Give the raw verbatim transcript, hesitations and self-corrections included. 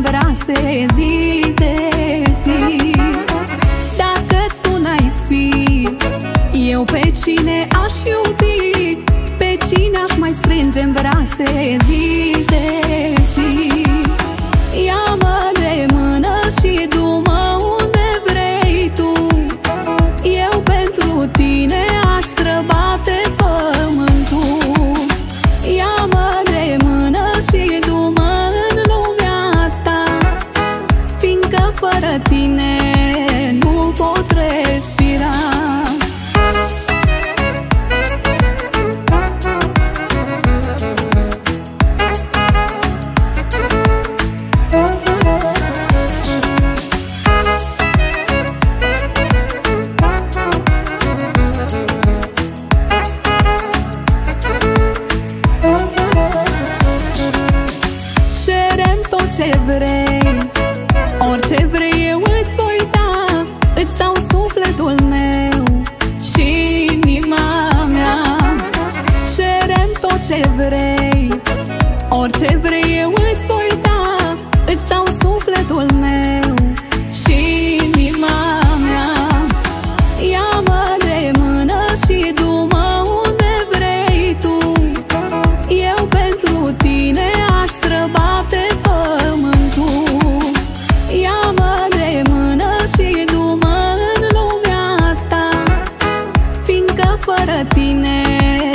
brațe zi de zi. Dacă tu n-ai fi, eu pe cine aș iubi? Pe cine aș mai strânge în brațe zi de zi? Ia-mă de mână și du-mă unde vrei tu. Eu pentru tine aș străbate pământul. Ia-mă de mână și du-mă în lumea ta, fiindcă fără tine nu pot respira. Ce vrei, orice vrei eu îți voi da. Îți dau sufletul meu și inima mea. Cerem tot ce vrei, orice vrei eu îți voi da. Îți dau sufletul meu și inima mea. Ia-mă de mână și du-mă unde vrei tu. Eu pentru tine aș străbate pământul. Ia-mă de mână și du-mă în lumea ta, fiindcă fără tine